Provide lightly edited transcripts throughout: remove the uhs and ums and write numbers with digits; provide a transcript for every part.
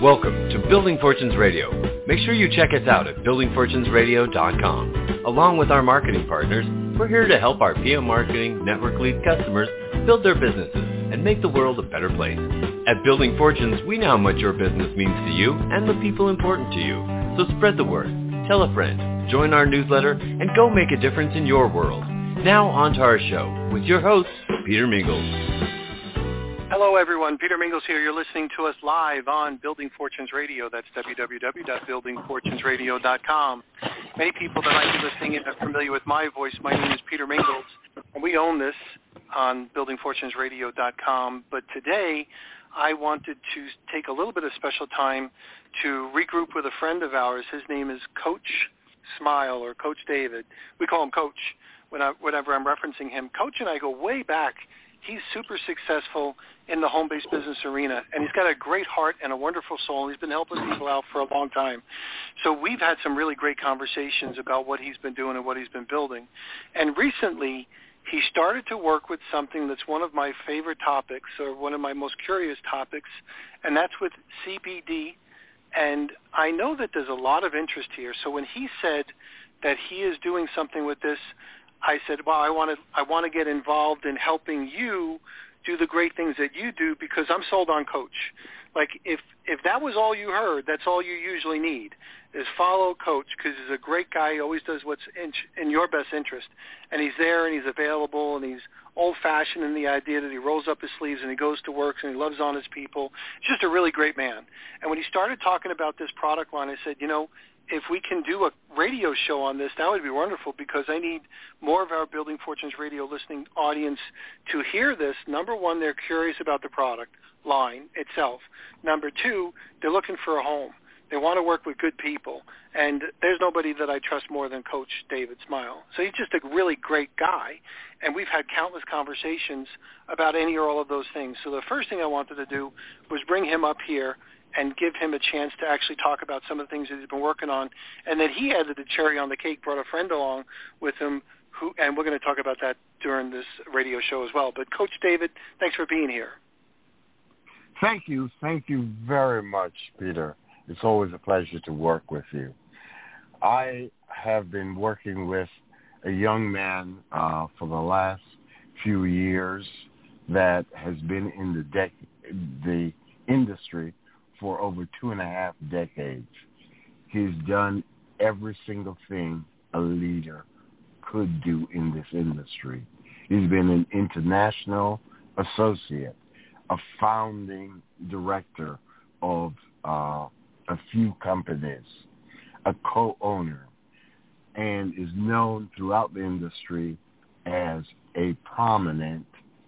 Welcome to Building Fortunes Radio. Make sure you check us out at buildingfortunesradio.com. Along with our marketing partners, we're here to help our PM Marketing Network Lead customers build their businesses and make the world a better place. At Building Fortunes, we know how much your business means to you and the people important to you. So spread the word, tell a friend, join our newsletter, and go make a difference in your world. Now on to our show with your host, Peter Mingles. Hello, everyone. Peter Mingles here. You're listening to us live on Building Fortunes Radio. That's www.buildingfortunesradio.com. Many people that might be listening in are familiar with my voice. My name is Peter Mingles, and we own this on buildingfortunesradio.com. But today, I wanted to take a little bit of special time to regroup with a friend of ours. His name is Coach Smile, or Coach David. We call him Coach whenever I'm referencing him. Coach and I go way back. He's super successful in the home-based business arena, and he's got a great heart and a wonderful soul, and he's been helping people out for a long time. So we've had some really great conversations about what he's been doing and what he's been building. And recently, he started to work with something that's one of my favorite topics, or one of my most curious topics, and that's with CBD. And I know that there's a lot of interest here. So when he said that he is doing something with this, I said, well, I want to get involved in helping you do the great things that you do, because I'm sold on Coach. Like, if that was all you heard, that's all you usually need, is follow Coach, because he's a great guy. He always does what's in your best interest. And he's there, and he's available, and he's old-fashioned in the idea that he rolls up his sleeves and he goes to work and he loves on his people. He's just a really great man. And when he started talking about this product line, I said, if we can do a radio show on this, that would be wonderful, because I need more of our Building Fortunes Radio listening audience to hear this. Number one, they're curious about the product line itself. Number two, they're looking for a home. They want to work with good people. And there's nobody that I trust more than Coach David Smile. So he's just a really great guy. And we've had countless conversations about any or all of those things. So the first thing I wanted to do was bring him up here and give him a chance to actually talk about some of the things that he's been working on. And then he added the cherry on the cake, brought a friend along with him, and we're going to talk about that during this radio show as well. But Coach David, thanks for being here. Thank you. Thank you very much, Peter. It's always a pleasure to work with you. I have been working with a young man for the last few years that has been in the industry for over 2.5 decades. He's done every single thing a leader could do in this industry. He's been an international associate, a founding director of a few companies, a co-owner, and is known throughout the industry as a prominent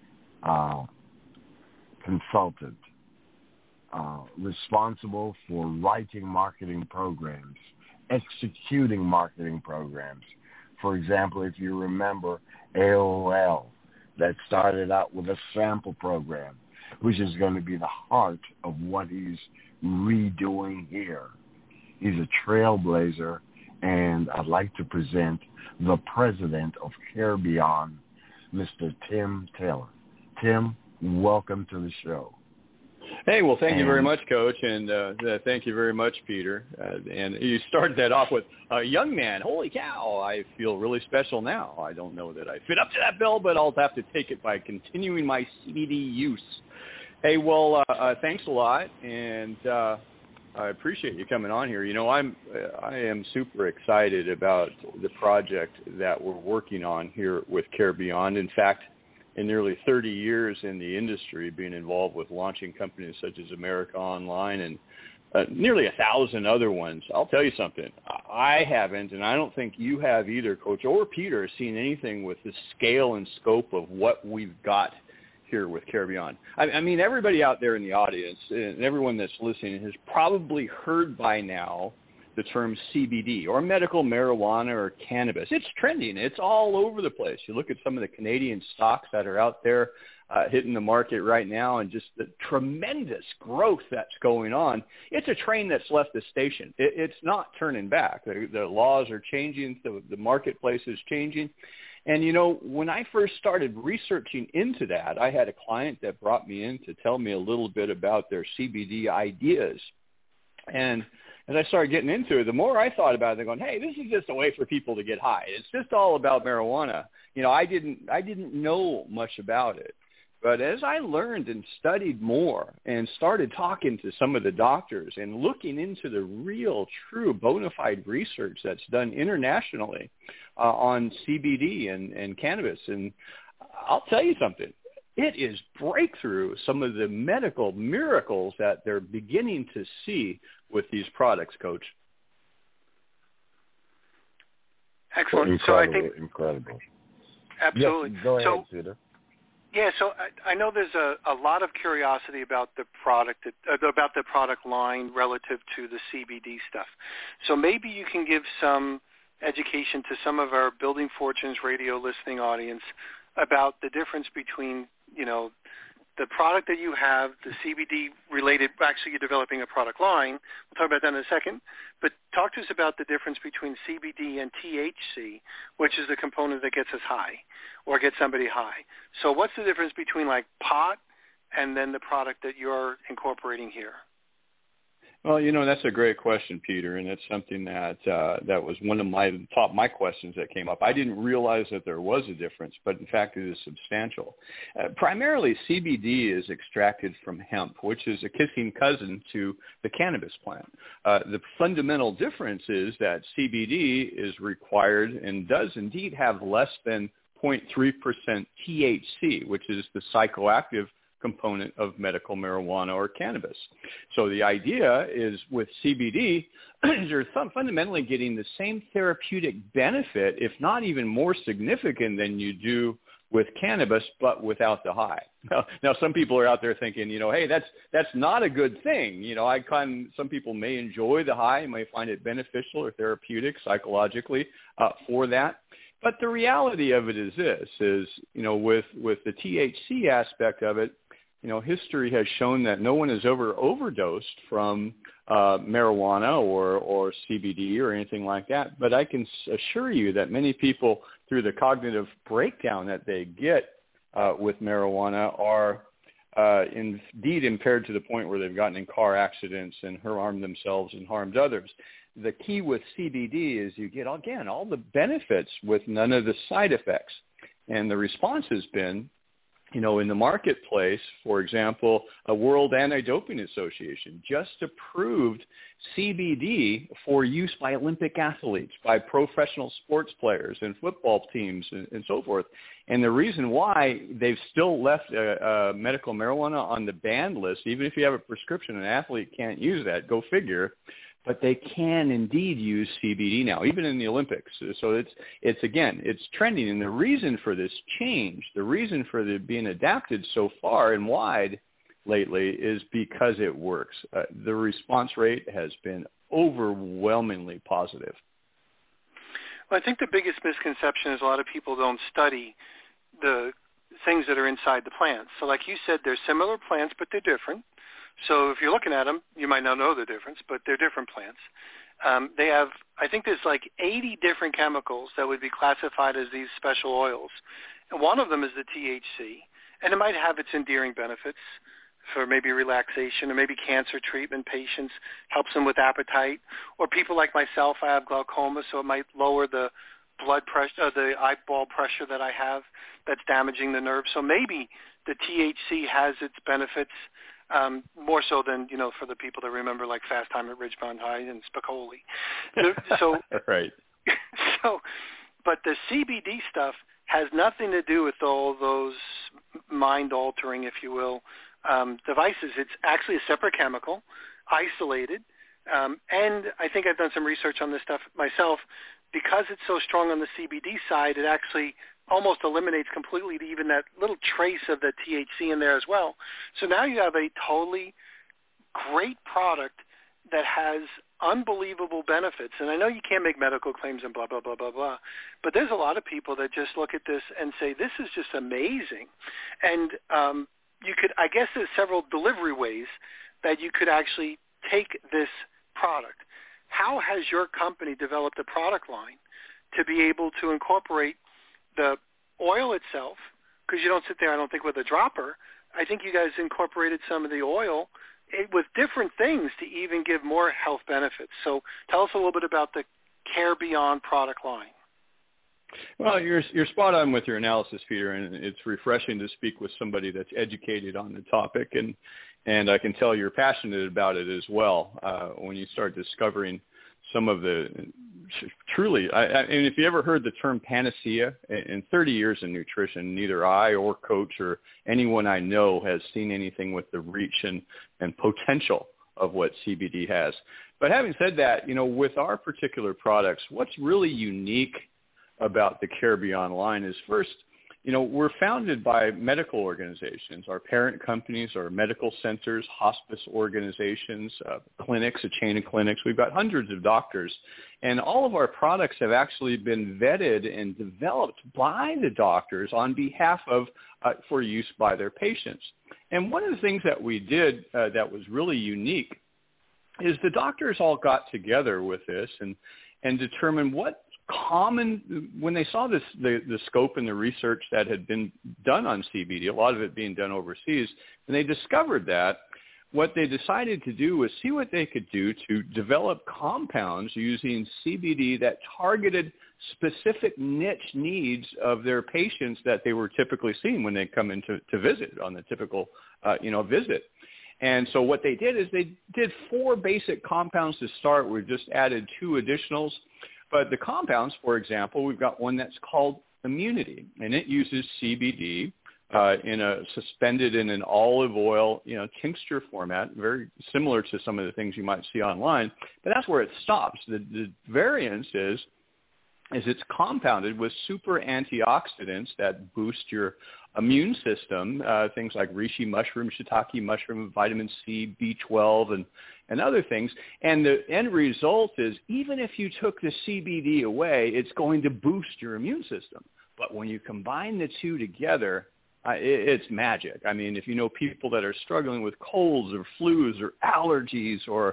consultant. Responsible for writing marketing programs, executing marketing programs. For example, if you remember AOL, that started out with a sample program, which is going to be the heart of what he's redoing here. He's a trailblazer, and I'd like to present the president of CareBeyond, Mr. Tim Taylor. Tim, welcome to the show. Hey, well, thank you very much, Coach, and thank you very much, Peter. And you started that off with a young man. Holy cow, I feel really special now. I don't know that I fit up to that bill, but I'll have to take it by continuing my CBD use. Hey, well, thanks a lot, and I appreciate you coming on here. I am super excited about the project that we're working on here with CareBeyond. In fact, in nearly 30 years in the industry, being involved with launching companies such as America Online and nearly 1,000 other ones, I'll tell you something. I haven't, and I don't think you have either, Coach, or Peter, seen anything with the scale and scope of what we've got here with CareBeyond. I mean, everybody out there in the audience and everyone that's listening has probably heard by now the term CBD, or medical marijuana, or cannabis. It's trending. It's all over the place. You look at some of the Canadian stocks that are out there hitting the market right now, and just the tremendous growth that's going on. It's a train that's left the station. It's not turning back. The laws are changing. The marketplace is changing. And, when I first started researching into that, I had a client that brought me in to tell me a little bit about their CBD ideas. And as I started getting into it, the more I thought about it, going, hey, this is just a way for people to get high. It's just all about marijuana. I didn't know much about it. But as I learned and studied more and started talking to some of the doctors and looking into the real, true, bona fide research that's done internationally on CBD and cannabis, and I'll tell you something, it is breakthrough, some of the medical miracles that they're beginning to see with these products, Coach. Excellent. Incredible, so I think incredible. Absolutely. Yes, go ahead, Peter. Yeah, so I know there's a lot of curiosity about the product line relative to the CBD stuff. So maybe you can give some education to some of our Building Fortunes radio listening audience about the difference between, the product that you have, the CBD related, actually you're developing a product line. We'll talk about that in a second. But talk to us about the difference between CBD and THC, which is the component that gets us high or gets somebody high. So what's the difference between like pot and then the product that you're incorporating here? Well, that's a great question, Peter, and it's something that was one of my questions that came up. I didn't realize that there was a difference, but in fact it is substantial. Primarily, CBD is extracted from hemp, which is a kissing cousin to the cannabis plant. The fundamental difference is that CBD is required and does indeed have less than 0.3% THC, which is the psychoactive component of medical marijuana or cannabis. So the idea is with CBD, you're fundamentally getting the same therapeutic benefit, if not even more significant than you do with cannabis, but without the high. Now some people are out there thinking, hey, that's not a good thing. Some people may enjoy the high, may find it beneficial or therapeutic psychologically for that. But the reality of it is this, with the THC aspect of it, history has shown that no one has ever overdosed from marijuana or CBD or anything like that. But I can assure you that many people, through the cognitive breakdown that they get with marijuana, are indeed impaired to the point where they've gotten in car accidents and harmed themselves and harmed others. The key with CBD is you get, again, all the benefits with none of the side effects. And the response has been, in the marketplace, for example, a World Anti-Doping Association just approved CBD for use by Olympic athletes, by professional sports players and football teams and so forth. And the reason why they've still left medical marijuana on the banned list, even if you have a prescription, an athlete can't use that, go figure, but they can indeed use CBD now, even in the Olympics. So it's trending. And the reason for this change, the reason for it being adapted so far and wide lately is because it works. The response rate has been overwhelmingly positive. Well, I think the biggest misconception is a lot of people don't study the things that are inside the plants. So like you said, they're similar plants, but they're different. So if you're looking at them, you might not know the difference, but they're different plants. They have, I think there's like 80 different chemicals that would be classified as these special oils. And one of them is the THC. And it might have its endearing benefits for maybe relaxation or maybe cancer treatment patients, helps them with appetite. Or people like myself, I have glaucoma, so it might lower the blood pressure, the eyeball pressure that I have that's damaging the nerves. So maybe the THC has its benefits. More so than, for the people that remember like Fast Time at Ridgemont High and Spicoli. So, right. So, but the CBD stuff has nothing to do with all those mind-altering, if you will, devices. It's actually a separate chemical, isolated, and I think I've done some research on this stuff myself. Because it's so strong on the CBD side, it actually almost eliminates completely even that little trace of the THC in there as well. So now you have a totally great product that has unbelievable benefits. And I know you can't make medical claims and blah, blah, blah, blah, blah, but there's a lot of people that just look at this and say, this is just amazing. And you could, I guess there's several delivery ways that you could actually take this product. How has your company developed a product line to be able to incorporate the oil itself? Because you don't sit there, I don't think, with a dropper. I think you guys incorporated some of the oil with different things to even give more health benefits. So tell us a little bit about the Care Beyond product line. Well, you're spot on with your analysis, Peter, and it's refreshing to speak with somebody that's educated on the topic, and I can tell you're passionate about it as well. When you start discovering some of the truly, and if you ever heard the term panacea, in 30 years in nutrition, neither I or Coach or anyone I know has seen anything with the reach and potential of what CBD has. But having said that, with our particular products, what's really unique about the Care Beyond line is, first, we're founded by medical organizations. Our parent companies are medical centers, hospice organizations, clinics, a chain of clinics. We've got hundreds of doctors. And all of our products have actually been vetted and developed by the doctors on behalf of, for use by their patients. And one of the things that we did that was really unique is the doctors all got together with this and determined what common, when they saw this, the scope and the research that had been done on CBD, a lot of it being done overseas, and they discovered that what they decided to do was see what they could do to develop compounds using CBD that targeted specific niche needs of their patients that they were typically seeing when they come in to visit on the typical, visit. And so what they did is they did 4 basic compounds to start. We've just added 2 additionals. But the compounds, for example, we've got one that's called Immunity, and it uses CBD suspended in an olive oil, tincture format, very similar to some of the things you might see online. But that's where it stops. The variance is it's compounded with super antioxidants that boost your immune system, things like reishi mushroom, shiitake mushroom, vitamin C, B12, and other things. And the end result is, even if you took the CBD away, it's going to boost your immune system. But when you combine the two together, it's magic. I mean, if you know people that are struggling with colds or flus or allergies or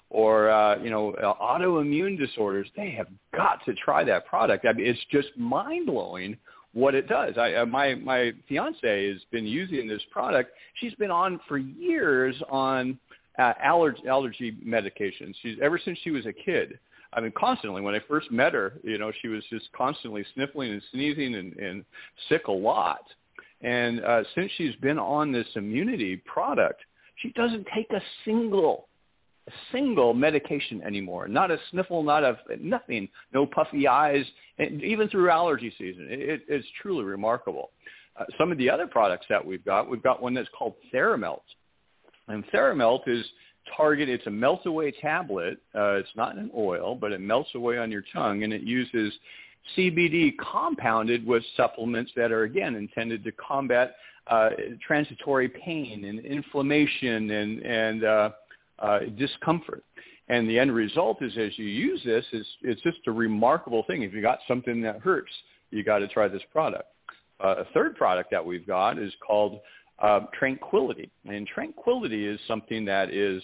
autoimmune disorders, they have got to try that product. I mean, it's just mind-blowing what it does. My fiance has been using this product. She's been on for years on allergy medications. Ever since she was a kid. I mean, constantly. When I first met her, she was just constantly sniffling and sneezing and sick a lot. And since she's been on this immunity product, she doesn't take a single medication anymore. Not a sniffle, nothing, no puffy eyes, and even through allergy season. It's truly remarkable. Some of the other products that we've got one that's called Theramelt. And Theramelt is targeted, it's a melt-away tablet. It's not an oil, but it melts away on your tongue, and it uses CBD compounded with supplements that are, again, intended to combat transitory pain and inflammation and discomfort. And the end result is, as you use this, it's just a remarkable thing. If you got something that hurts, you got to try this product. A third product that we've got is called Tranquility. And Tranquility is something that is,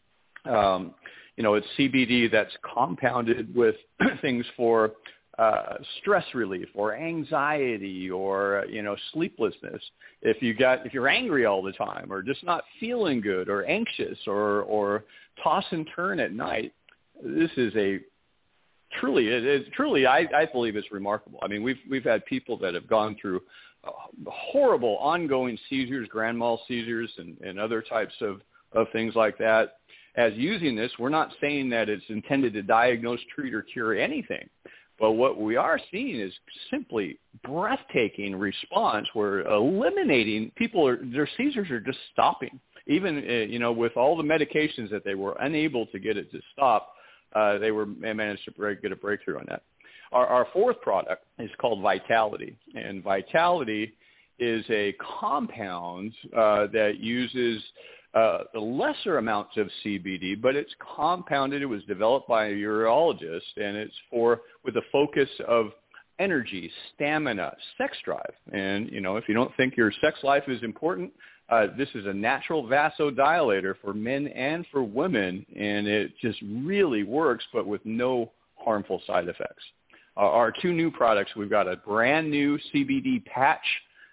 it's CBD that's compounded with things for stress relief or anxiety or, sleeplessness. If you're angry all the time or just not feeling good or anxious or toss and turn at night, this is truly, I believe it's remarkable. I mean, we've had people that have gone through horrible ongoing seizures, grand mal seizures and other types of things like that. As using this, we're not saying that it's intended to diagnose, treat, or cure anything. But what we are seeing is simply breathtaking response. We're eliminating their seizures are just stopping. Even, with all the medications that they were unable to get it to stop, they managed to get a breakthrough on that. Our fourth product is called Vitality. And Vitality is a compound that uses lesser amounts of CBD, but it's compounded. It was developed by a urologist, and it's with a focus of energy, stamina, sex drive. And, if you don't think your sex life is important, this is a natural vasodilator for men and for women, and it just really works, but with no harmful side effects. Our 2 new products, we've got a brand new CBD patch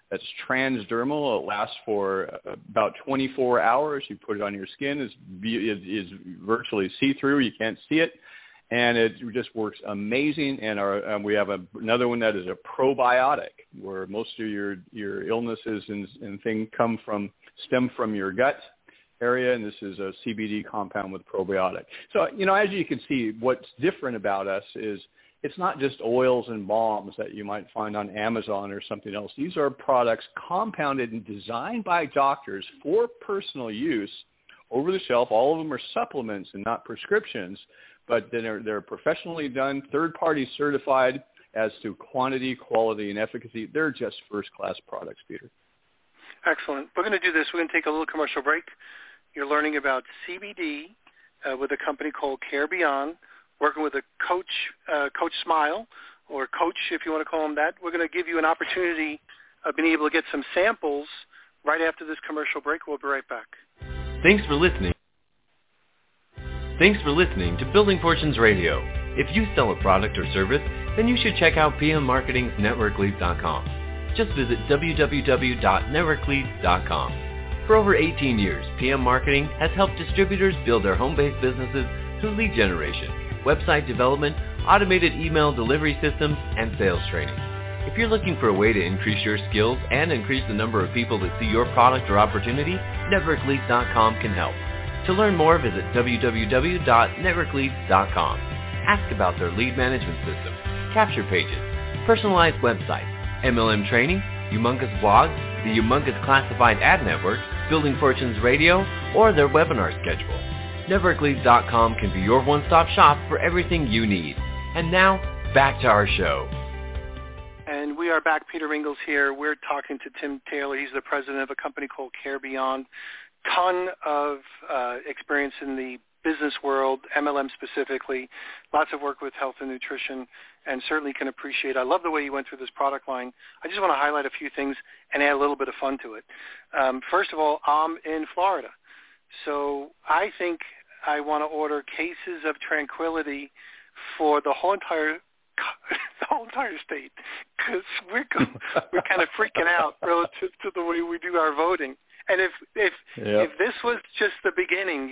That's transdermal. It lasts for about 24 hours. You put it on your skin. It is virtually see-through. You can't see it. And it just works amazing. And we have another one that is a probiotic, where most of your illnesses and things stem from your gut area, and this is a CBD compound with probiotic. So, as you can see, what's different about us is it's not just oils and balms that you might find on Amazon or something else. These are products compounded and designed by doctors for personal use, over the shelf. All of them are supplements and not prescriptions, but then they're professionally done, third-party certified as to quantity, quality, and efficacy. They're just first-class products, Peter. Excellent. We're going to do this. We're going to take a little commercial break. You're learning about CBD with a company called Care Beyond, working with a Coach Smile, or Coach if you want to call him that. We're going to give you an opportunity of being able to get some samples right after this commercial break. We'll be right back. Thanks for listening. Thanks for listening to Building Fortunes Radio. If you sell a product or service, then you should check out PM Marketing's NetworkLeads.com. Just visit www.networkleads.com. For over 18 years, PM Marketing has helped distributors build their home-based businesses through lead generation, website development, automated email delivery systems, and sales training. If you're looking for a way to increase your skills and increase the number of people that see your product or opportunity, NetworkLeads.com can help. To learn more, visit www.networkleads.com. Ask about their lead management system, capture pages, personalized websites, MLM training, Humongous blogs, the Humongous Classified Ad Network, Building Fortunes Radio, or their webinar schedule. NetworkLeads.com can be your one-stop shop for everything you need. And now, back to our show. And we are back. Peter Mingils here. We're talking to Tim Taylor. He's the president of a company called Care Beyond. Ton of experience in the business world, MLM specifically, lots of work with health and nutrition, and certainly can appreciate. I love the way you went through this product line. I just want to highlight a few things and add a little bit of fun to it. First of all, I'm in Florida, so I think I want to order cases of Tranquility for the whole entire state, because we're kind of freaking out relative to the way we do our voting. And if this was just the beginning,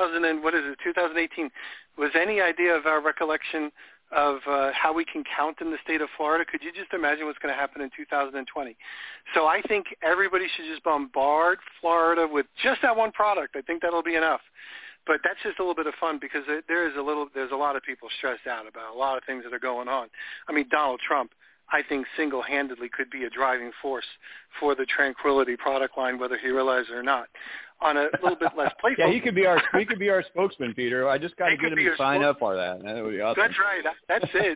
2018, was any idea of our recollection of how we can count in the state of Florida? Could you just imagine what's going to happen in 2020? So I think everybody should just bombard Florida with just that one product. I think that'll be enough. But that's just a little bit of fun, because there's a lot of people stressed out about a lot of things that are going on. I mean, Donald Trump, I think single-handedly could be a driving force for the Tranquility product line, whether he realizes it or not. On a little bit less playful. Yeah, he could be our spokesman, Peter. I just got to get him to sign up for that. That would be awesome. That's right. That's it.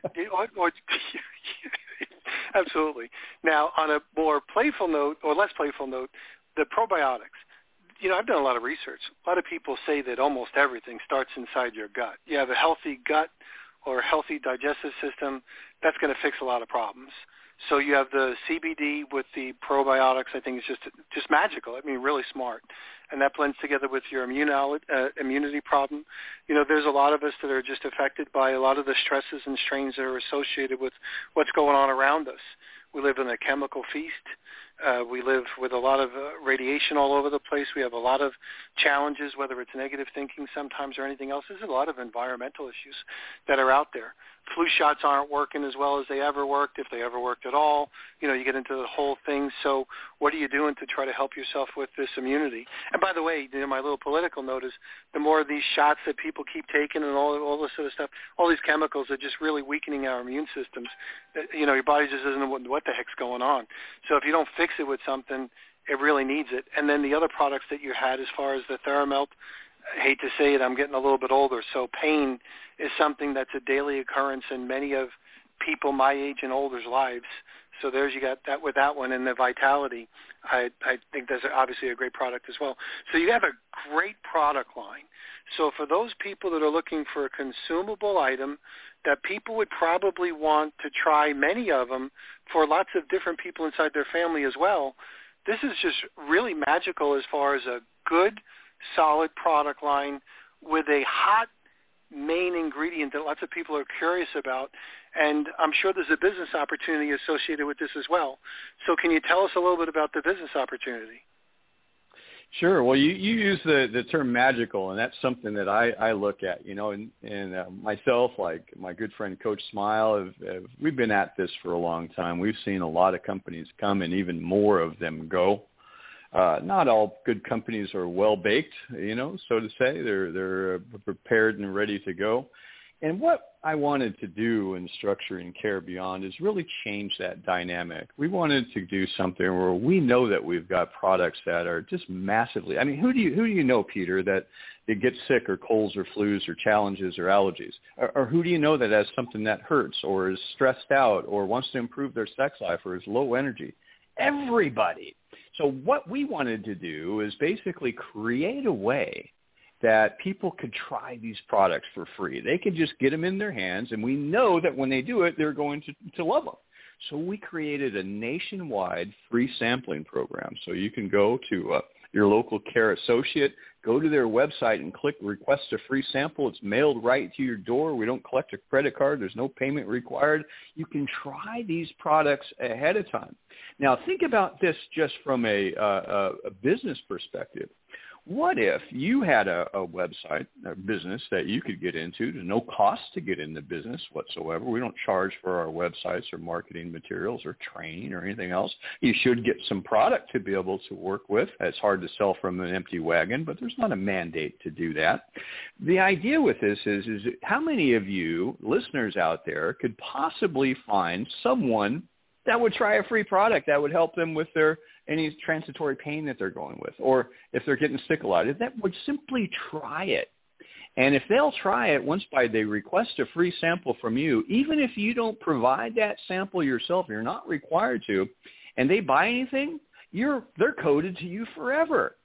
Absolutely. Now, on a more playful note, or less playful note, the probiotics. I've done a lot of research. A lot of people say that almost everything starts inside your gut. You have a healthy gut or a healthy digestive system, that's going to fix a lot of problems. So you have the CBD with the probiotics. I think it's just magical. I mean, really smart. And that blends together with your immunity problem. There's a lot of us that are just affected by a lot of the stresses and strains that are associated with what's going on around us. We live in a chemical feast. We live with a lot of radiation all over the place. We have a lot of challenges, whether it's negative thinking sometimes or anything else. There's a lot of environmental issues that are out there. Flu shots aren't working as well as they ever worked, if they ever worked at all. You get into the whole thing. So what are you doing to try to help yourself with this immunity? And by the way, my little political note is the more of these shots that people keep taking and all this sort of stuff, all these chemicals are just really weakening our immune systems. Your body just doesn't know what the heck's going on. So if you don't fix it with something, it really needs it. And then the other products that you had as far as the Theramelt, I hate to say it, I'm getting a little bit older, so pain is something that's a daily occurrence in many of people my age and older's lives. So you got that with that one. And the Vitality, I think that's obviously a great product as well. So you have a great product line. So for those people that are looking for a consumable item that people would probably want to try many of them for lots of different people inside their family as well, this is just really magical as far as a good, solid product line with a hot main ingredient that lots of people are curious about, and I'm sure there's a business opportunity associated with this as well. So can you tell us a little bit about the business opportunity? Sure. Well, you use the term magical, and that's something that I look at, and myself, like my good friend Coach Smile, we've been at this for a long time. We've seen a lot of companies come and even more of them go. Not all good companies are well-baked, so to say. They're prepared and ready to go. And what I wanted to do in structuring Care Beyond is really change that dynamic. We wanted to do something where we know that we've got products that are just massively. I mean, who do you know, Peter, that they get sick or colds or flus or challenges or allergies? Or who do you know that has something that hurts or is stressed out or wants to improve their sex life or is low energy? Everybody. So what we wanted to do is basically create a way that people could try these products for free. They could just get them in their hands, and we know that when they do it, they're going to love them. So we created a nationwide free sampling program. So you can go to your local care associate, go to their website and click request a free sample. It's mailed right to your door. We don't collect a credit card. There's no payment required. You can try these products ahead of time. Now, think about this just from a business perspective. What if you had a website, a business that you could get into? There's no cost to get in the business whatsoever. We don't charge for our websites or marketing materials or training or anything else. You should get some product to be able to work with. It's hard to sell from an empty wagon, but there's not a mandate to do that. The idea with this is how many of you listeners out there could possibly find someone that would try a free product that would help them with any transitory pain that they're going with, or if they're getting sick a lot, that would simply try it. And if they'll try it, once they request a free sample from you, even if you don't provide that sample yourself, you're not required to, and they buy anything, they're coded to you forever.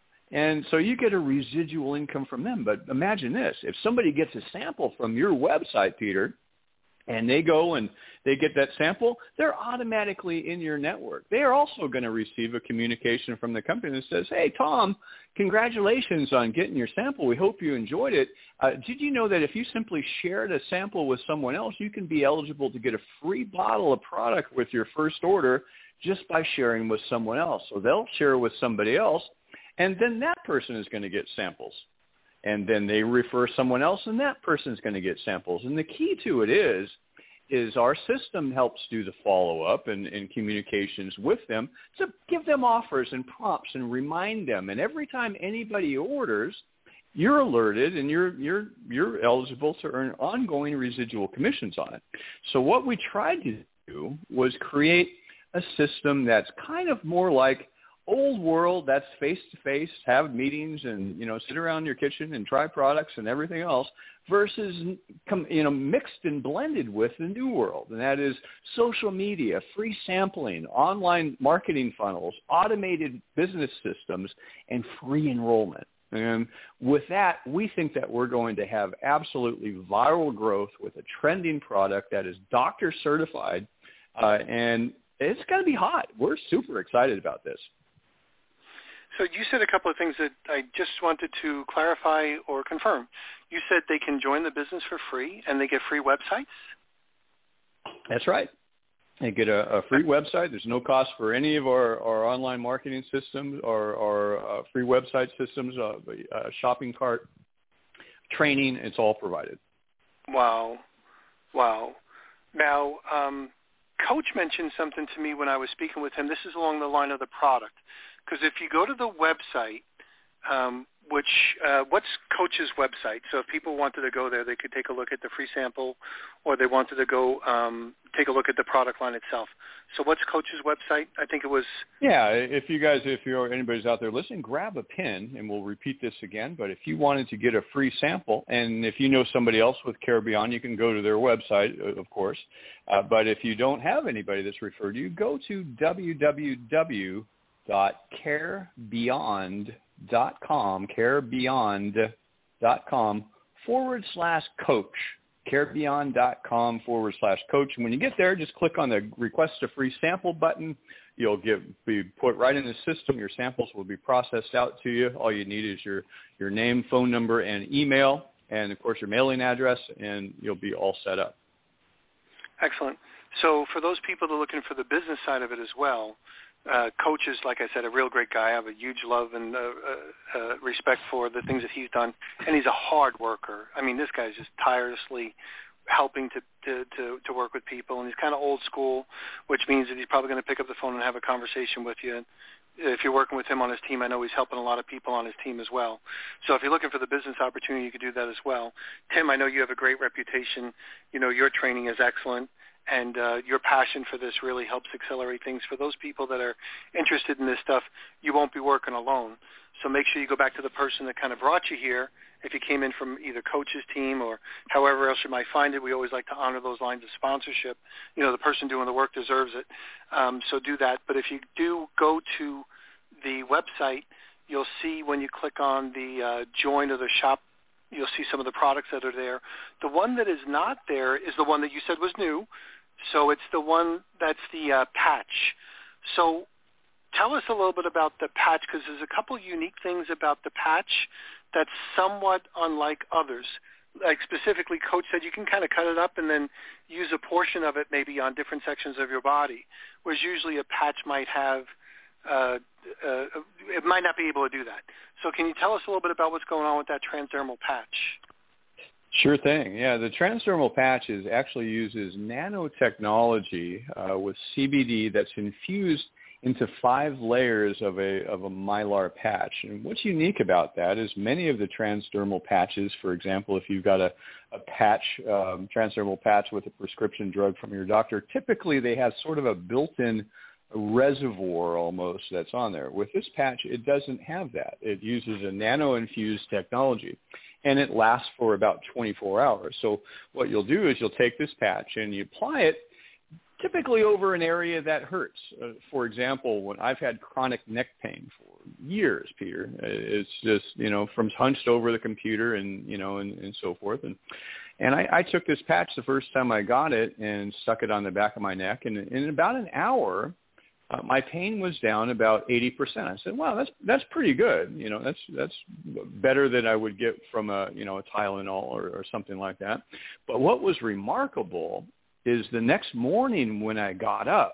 And so you get a residual income from them. But imagine this. If somebody gets a sample from your website, Peter, and they go and they get that sample, they're automatically in your network. They are also going to receive a communication from the company that says, hey, Tom, congratulations on getting your sample. We hope you enjoyed it. Did you know that if you simply shared a sample with someone else, you can be eligible to get a free bottle of product with your first order just by sharing with someone else? So they'll share with somebody else, and then that person is going to get samples. And then they refer someone else, and that person's going to get samples. And the key to it is our system helps do the follow-up and communications with them to give them offers and prompts and remind them. And every time anybody orders, you're alerted, and you're eligible to earn ongoing residual commissions on it. So what we tried to do was create a system that's kind of more like old world, that's face-to-face, have meetings and, sit around your kitchen and try products and everything else, versus, mixed and blended with the new world. And that is social media, free sampling, online marketing funnels, automated business systems, and free enrollment. And with that, we think that we're going to have absolutely viral growth with a trending product that is doctor certified, and it's going to be hot. We're super excited about this. So you said a couple of things that I just wanted to clarify or confirm. You said they can join the business for free and they get free websites? That's right. They get a free website. There's no cost for any of our online marketing systems or free website systems, shopping cart, training. It's all provided. Wow. Now, Coach mentioned something to me when I was speaking with him. This is along the line of the product. Because if you go to the website, what's Coach's website? So if people wanted to go there, they could take a look at the free sample, or they wanted to go take a look at the product line itself. So what's Coach's website? I think it was... Yeah, if anybody's out there listening, grab a pen, and we'll repeat this again. But if you wanted to get a free sample, and if you know somebody else with Care Beyond, you can go to their website, of course. But if you don't have anybody that's referred you, go to www.carebeyond.com, carebeyond.com/coach, carebeyond.com/coach. And when you get there, just click on the request a free sample button. You'll be put right in the system. Your samples will be processed out to you. All you need is your name, phone number, and email. and, of course, your mailing address, and you'll be all set up. Excellent. So for those people that are looking for the business side of it as well, Coach is, like I said, a real great guy. I have a huge love and respect for the things that he's done, and he's a hard worker. I mean, this guy's just tirelessly helping to work with people, and he's kind of old school, which means that he's probably going to pick up the phone and have a conversation with you. If you're working with him on his team, I know he's helping a lot of people on his team as well. So if you're looking for the business opportunity, you could do that as well. Tim, I know you have a great reputation. You know, your training is excellent, and your passion for this really helps accelerate things. For those people that are interested in this stuff, you won't be working alone. So make sure you go back to the person that kind of brought you here. If you came in from either Coach's team or however else you might find it, we always like to honor those lines of sponsorship. You know, the person doing the work deserves it. So do that. But if you do go to the website, you'll see when you click on the join or the shop, you'll see some of the products that are there. The one that is not there is the one that you said was new. So it's the one that's the patch. So tell us a little bit about the patch, because there's a couple unique things about the patch that's somewhat unlike others. Like specifically, Coach said you can kind of cut it up and then use a portion of it maybe on different sections of your body, whereas usually a patch might have, it might not be able to do that. So can you tell us a little bit about what's going on with that transdermal patch? Sure thing. Yeah, the transdermal patch actually uses nanotechnology with CBD that's infused into 5 layers of a mylar patch. And what's unique about that is many of the transdermal patches, for example, if you've got a patch, transdermal patch with a prescription drug from your doctor, typically they have sort of a built-in reservoir almost that's on there. With this patch, it doesn't have that. It uses a nano-infused technology, and it lasts for about 24 hours. So what you'll do is you'll take this patch and you apply it typically over an area that hurts. For example, when I've had chronic neck pain for years, Peter, it's just, from hunched over the computer and, and so forth. And I took this patch the first time I got it and stuck it on the back of my neck. And in about an hour, my pain was down about 80%. I said, wow, that's pretty good. That's better than I would get from a Tylenol or something like that. But what was remarkable is the next morning when I got up,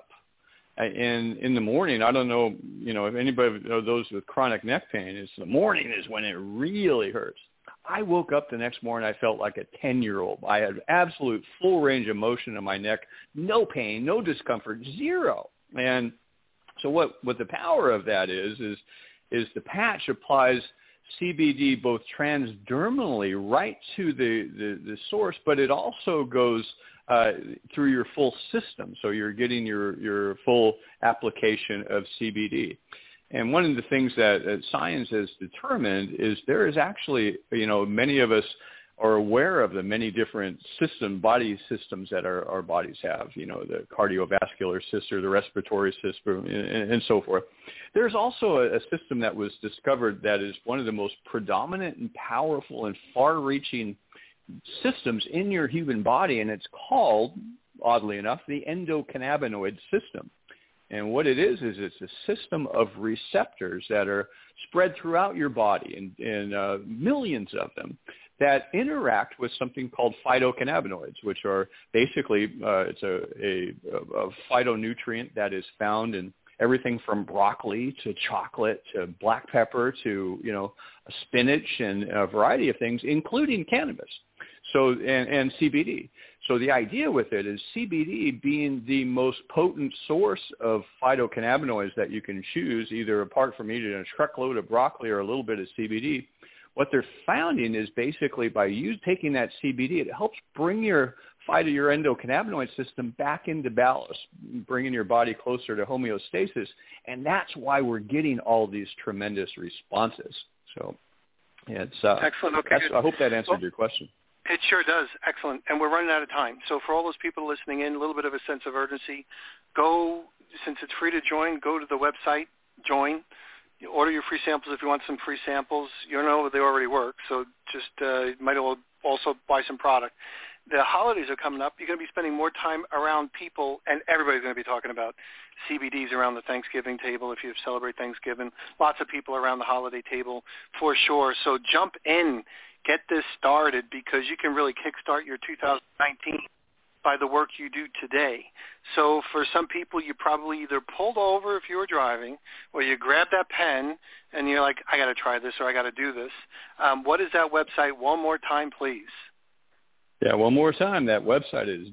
and in the morning, I don't know, if anybody knows those with chronic neck pain, the morning is when it really hurts. I woke up the next morning, I felt like a 10-year-old. I had absolute full range of motion in my neck, no pain, no discomfort, zero. And so what the power of that is the patch applies CBD both transdermally right to the source, but it also goes through your full system. So you're getting your full application of CBD. And one of the things that science has determined is there is actually, many of us are aware of the many different body systems that our bodies have, the cardiovascular system, the respiratory system, and so forth. There's also a system that was discovered that is one of the most predominant and powerful and far-reaching systems in your human body, and it's called, oddly enough, the endocannabinoid system. And what it is it's a system of receptors that are spread throughout your body, and millions of them, that interact with something called phytocannabinoids, which are basically it's a phytonutrient that is found in everything from broccoli to chocolate to black pepper to spinach and a variety of things, including cannabis. So and CBD. So the idea with it is CBD being the most potent source of phytocannabinoids that you can choose, either apart from eating a truckload of broccoli or a little bit of CBD. What they're finding is basically by taking that CBD, it helps bring your endocannabinoid system back into balance, bringing your body closer to homeostasis, and that's why we're getting all these tremendous responses. So it's excellent. Okay, I hope that answered your question. It sure does. Excellent. And we're running out of time. So for all those people listening in, a little bit of a sense of urgency, since it's free to join, go to the website, join. You order your free samples if you want some free samples. You know they already work, so just you might also buy some product. The holidays are coming up. You're going to be spending more time around people, and everybody's going to be talking about CBDs around the Thanksgiving table if you celebrate Thanksgiving. Lots of people around the holiday table for sure. So jump in. get this started, because you can really kickstart your 2019 by the work you do today. So for some people, you probably either pulled over if you were driving, or you grabbed that pen and you're like, I got to try this, or I got to do this. What is that website? One more time, please. Yeah, one more time. That website is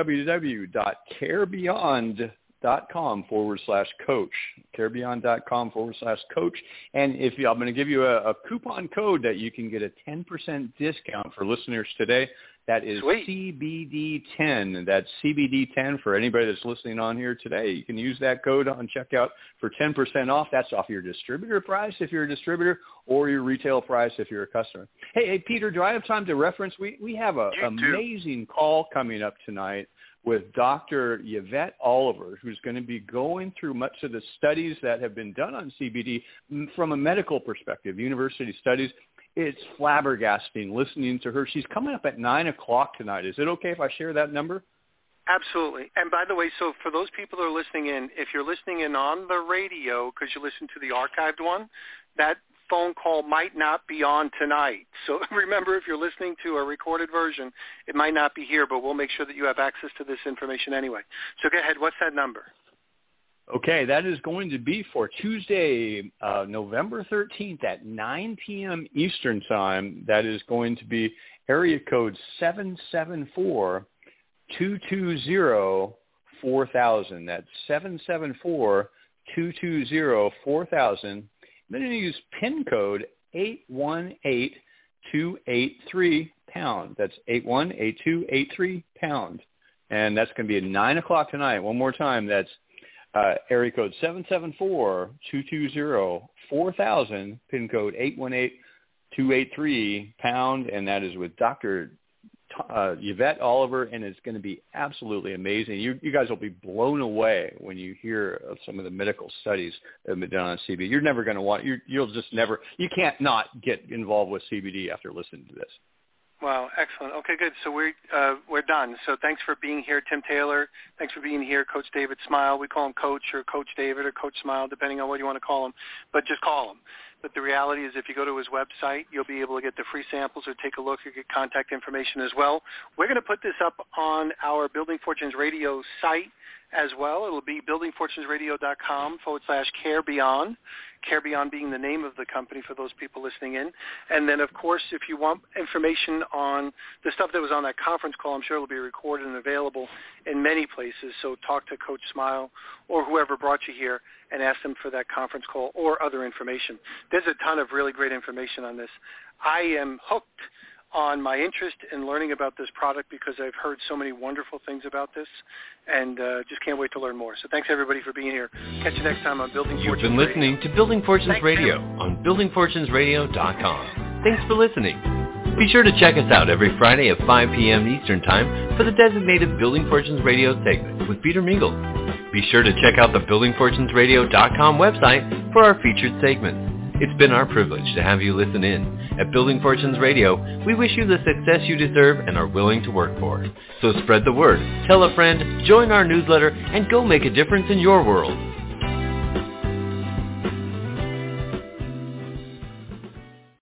www.carebeyond.com/coach. carebeyond.com/coach. And I'm going to give you a coupon code that you can get a 10% discount for listeners today. That is Sweet. CBD10. That's CBD10 for anybody that's listening on here today. You can use that code on checkout for 10% off. That's off your distributor price if you're a distributor, or your retail price if you're a customer. Hey, Peter, do I have time to reference? We have an amazing call coming up tonight with Dr. Yvette Oliver, who's going to be going through much of the studies that have been done on CBD from a medical perspective, university studies. It's flabbergasting listening to her. She's coming up at 9 o'clock tonight. Is it okay if I share that number? Absolutely. And by the way, so for those people that are listening in, if you're listening in on the radio because you listen to the archived one, that phone call might not be on tonight. So remember, if you're listening to a recorded version, it might not be here, but we'll make sure that you have access to this information anyway. So go ahead. What's that number? Okay, that is going to be for Tuesday, November 13th at 9 p.m. Eastern Time. That is going to be area code 774-220-4000. That's 774-220-4000. Then you use PIN code 818-283-POUND. That's 818283-POUND. And that's going to be at 9 o'clock tonight. One more time, that's area code 774-220-4000, PIN code 818-283-POUND, and that is with Dr. Yvette Oliver, and it's going to be absolutely amazing. You guys will be blown away when you hear of some of the medical studies that have been done on CBD. You're never going to want, you'll just never, you can't not get involved with CBD after listening to this. Wow, excellent. Okay, good. So we're done. So thanks for being here, Tim Taylor. Thanks for being here, Coach David Smile. We call him Coach or Coach David or Coach Smile, depending on what you want to call him. But just call him. But the reality is if you go to his website, you'll be able to get the free samples or take a look or get contact information as well. We're going to put this up on our Building Fortunes Radio site as well. It'll be buildingfortunesradio.com/carebeyond. CareBeyond being the name of the company for those people listening in. And then, of course, if you want information on the stuff that was on that conference call, I'm sure it'll be recorded and available in many places. So talk to Coach Smile or whoever brought you here and ask them for that conference call or other information. There's a ton of really great information on this. I am hooked on my interest in learning about this product because I've heard so many wonderful things about this, and just can't wait to learn more. So thanks, everybody, for being here. Catch you next time on Building Fortunes Radio. You've been listening to Building Fortunes Radio on buildingfortunesradio.com. Thanks for listening. Be sure to check us out every Friday at 5 p.m. Eastern Time for the designated Building Fortunes Radio segment with Peter Mingles. Be sure to check out the buildingfortunesradio.com website for our featured segments. It's been our privilege to have you listen in. At Building Fortunes Radio, we wish you the success you deserve and are willing to work for. So spread the word, tell a friend, join our newsletter, and go make a difference in your world.